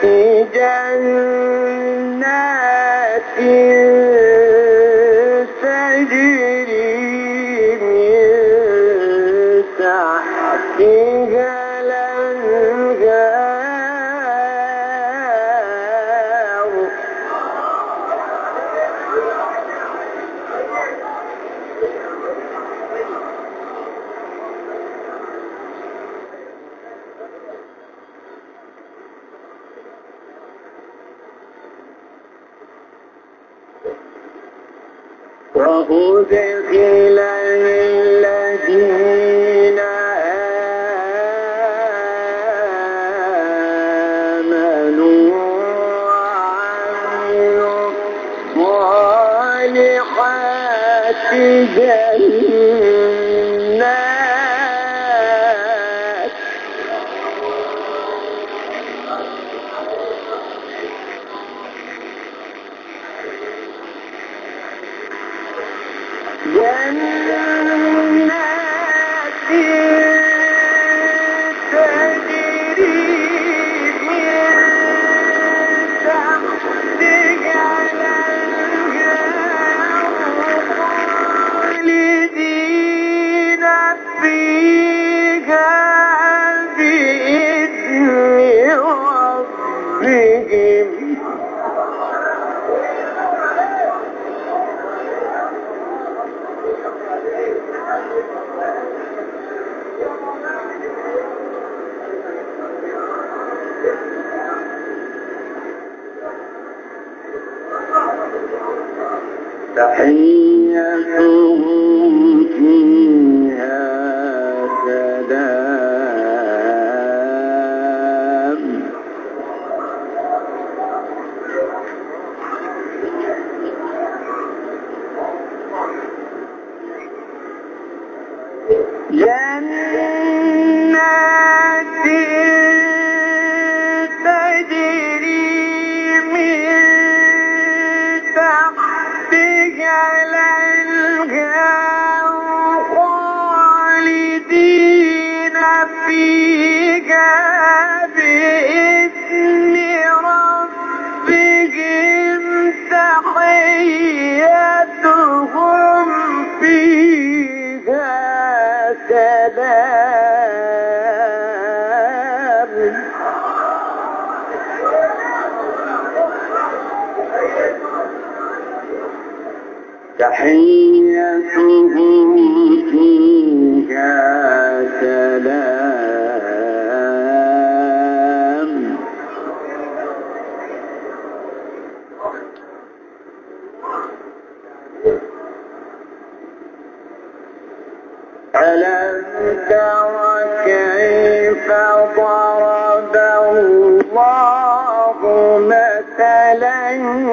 جنات تجري من تحتها الأنهار وأدخل الذين آمنوا وعملوا الصالحات جنات تجري من تحتها الأنهار خالدين فيها بإذن ربهم تحيتهم فيها سلام جنات تجري من تحتها الأنهار خالدين فيها بإذن ربهم تحيتهم فيها سلام تحيتهم فيها سلام ألم تر كيف ضرب الله مثلا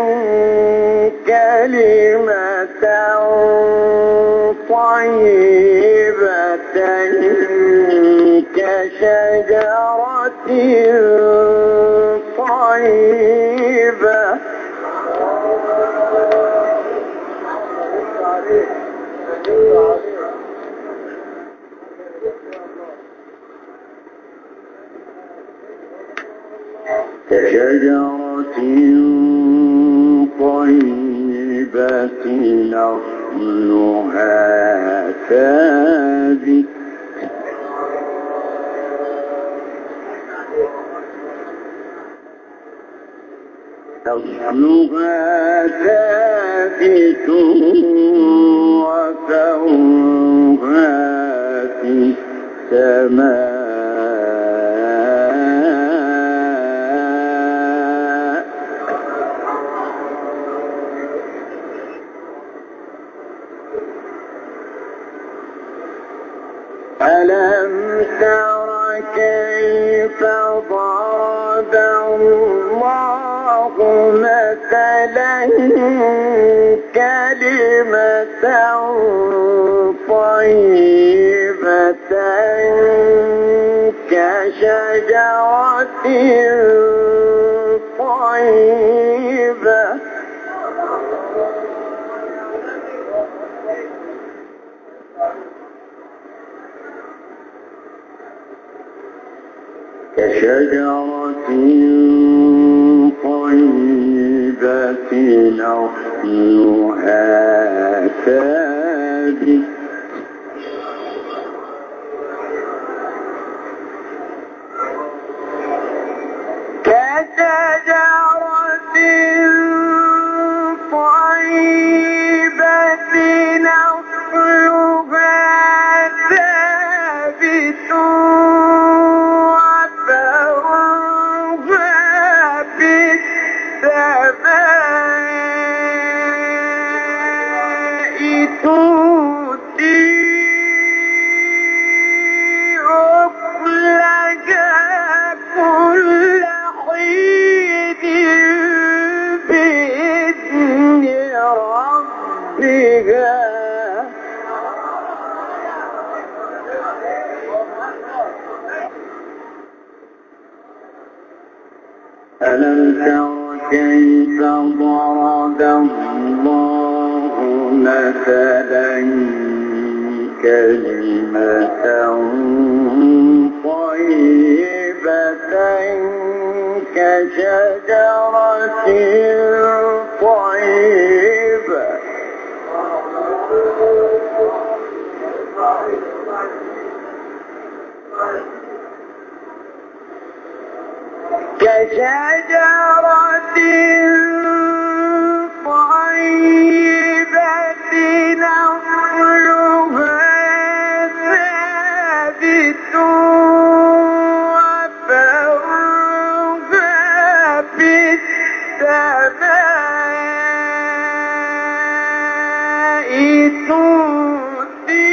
كلمة طيبة كشجرة طيبة كشجرة طيبة أصلها ثابت وفوقها في السماء ألم تر كيف ضرب الله مثلا كلمة طيبة كشجرة طيبة كشجرة نصلها ثابت كشجرة طيبة نصلها ثابت وفرعها بالسماء تؤتي أكلها كل حين بإذن ربها ألم تر كيف ضرب الله مثلا كلمة طيبة كشجرة طيبة كشجرة طيبة نصلها ثابت وفرعها بالسماء تؤتي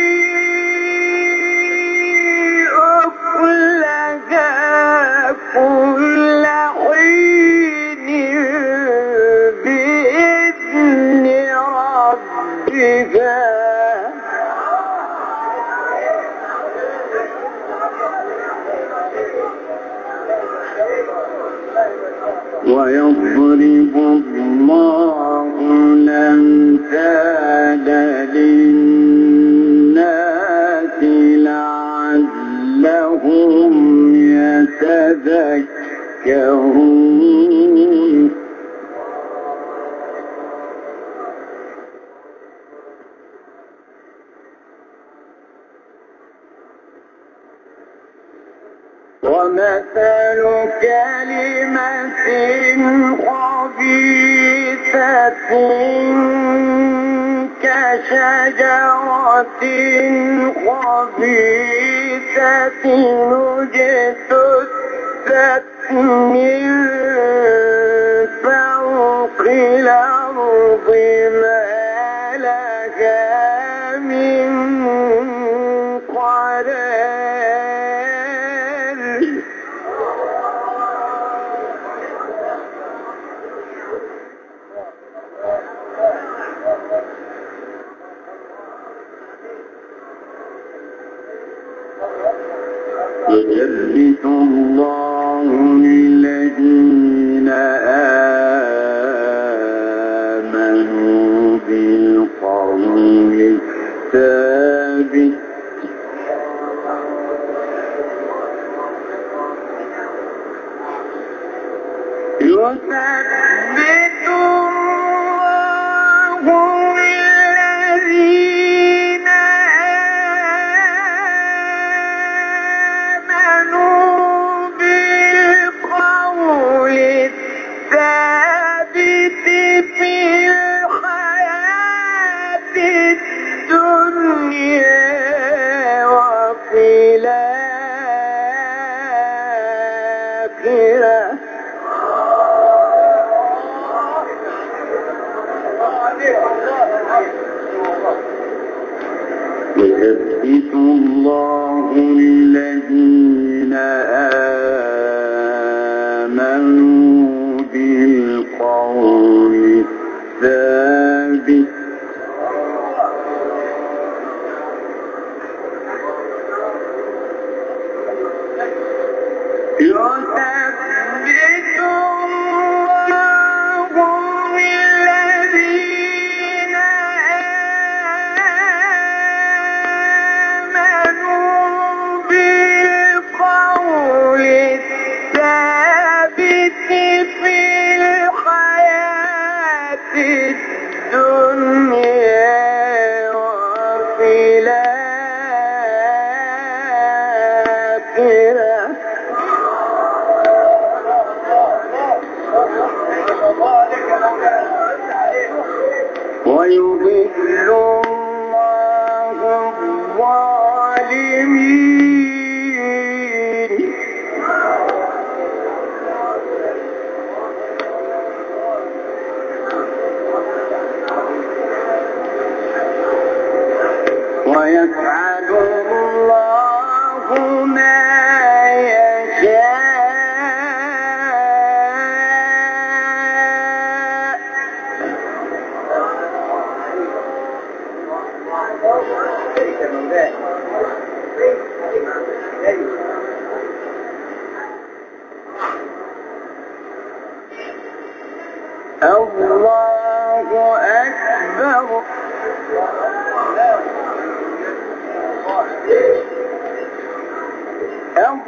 أكلها كل حين بإذن ربها ويضرب الله الأمثال للناس لعلهم يتذكرون ومثل كلمة خبيثة كشجرة خبيثة اجتثت من فوق الأرض ما لها من قرار يثبت الله الذين آمنوا بالقول الثابت يثبت الله الذين آمنوا بالقول الثابت في الحياة الدنيا وفي الآخرة يثبت الله الذين آمنوا بالقول الثابت يثبت الله الذين آمنوا بالقول الثابت في الحياة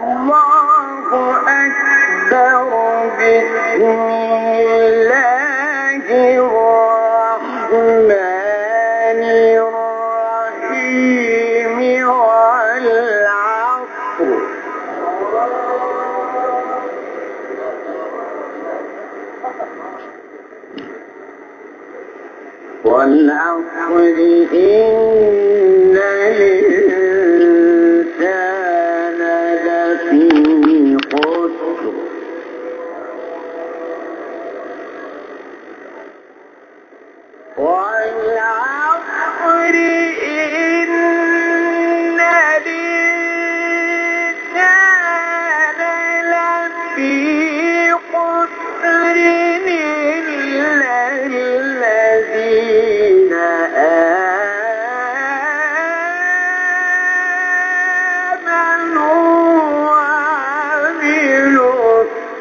الله أكبر. بسم الله الرحمن الرحيم. والعصر إن الإنسان لفي خسر. والعصر إن الإنسان لفي خسر إلا الذين آمنوا وعملوا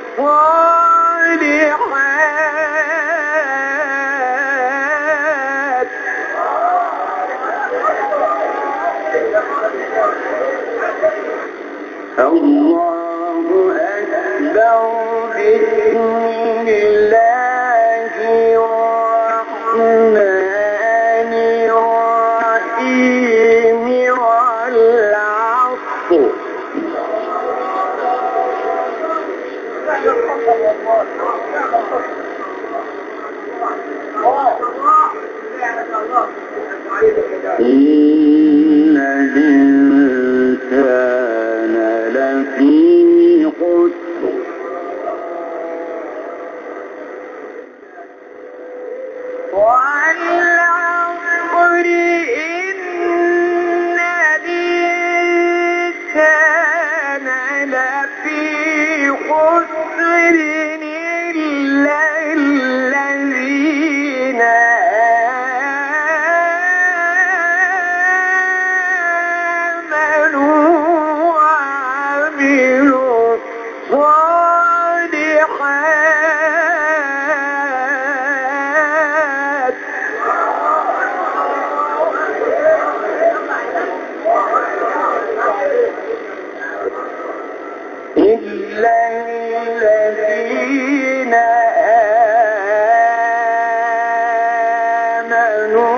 الصالحات. الله أكبر. بسم الله الرحمن الرحيم. والعصر. إن الإنسان لفي خسر. والعصر إن الإنسان لفي خسر إلا الذين آمنوا وعملوا الصالحات. إلا الذين آمنوا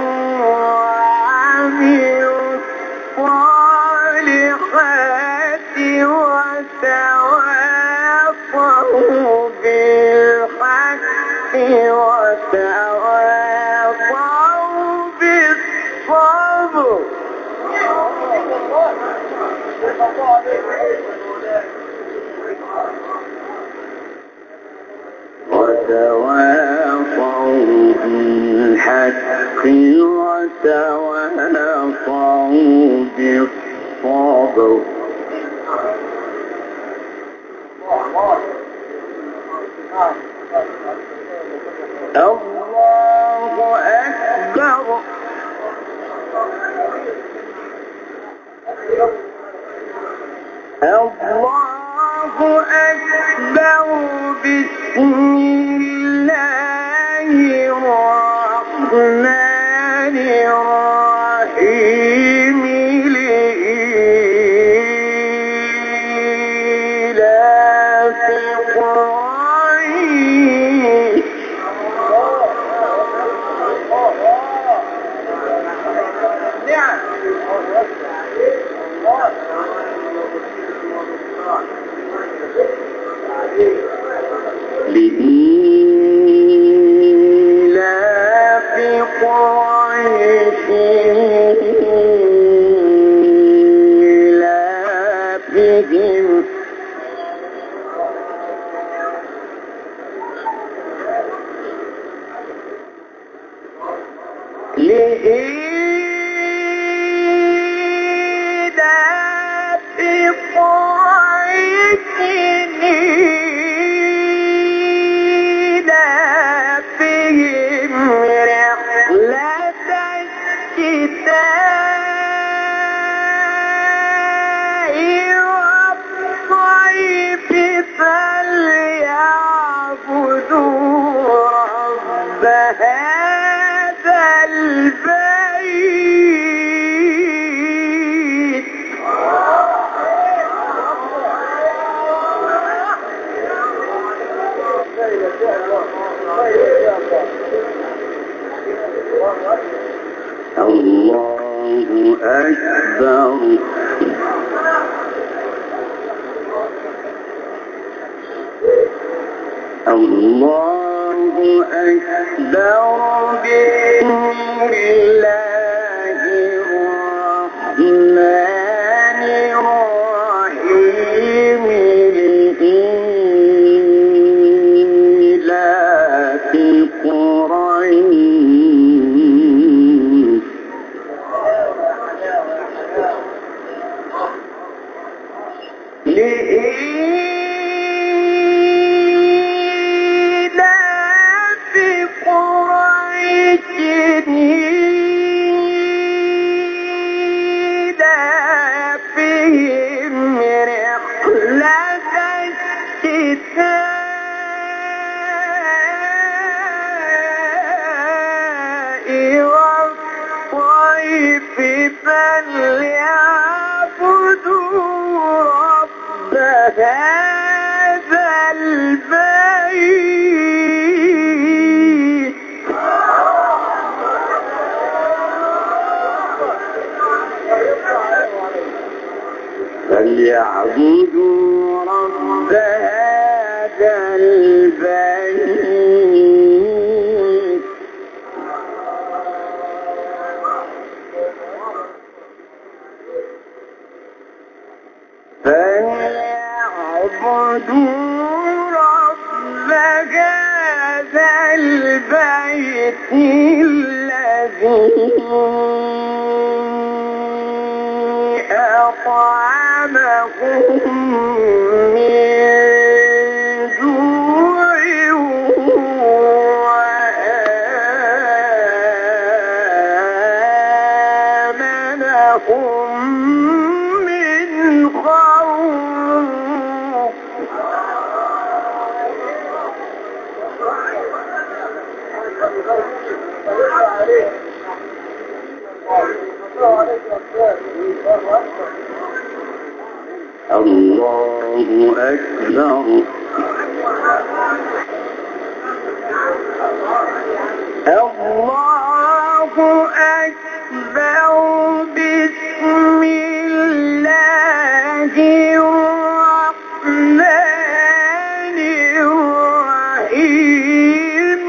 وعملوا الصالحات وتواصوا بالحق وتواصوا بالصبر. وتواصوا بالحق وتواصوا بالصبر. الله أكبر. الله أكبر. بسم الله الرحمن الرحيم. لإيلاف قريش. لإيلاف قريش إيلافهم رحلة الشتاء الله أكبر بسم الله الرحمن الرحيم لإيلاف قريش هذا البيت فليعبدوا رب هذا البيت فليعبدوا رب هذا البيت الذي أطعمهم من جوع وآمنهم من خوف الله أكبر الله أكبر بسم الله الرحمن الرحيم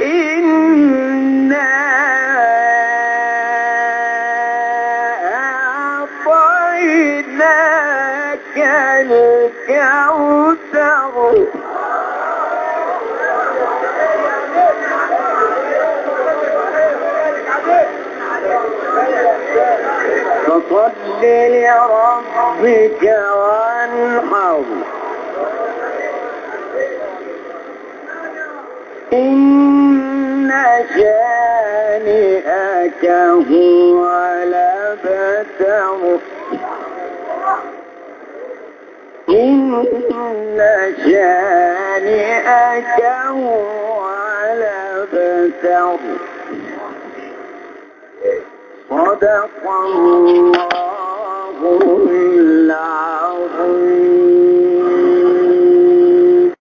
إنا أعطيناك الكوثر فصل لربك وانحر إن شانئك هو الأبتر إن شانئك هو الأبتر صدق الله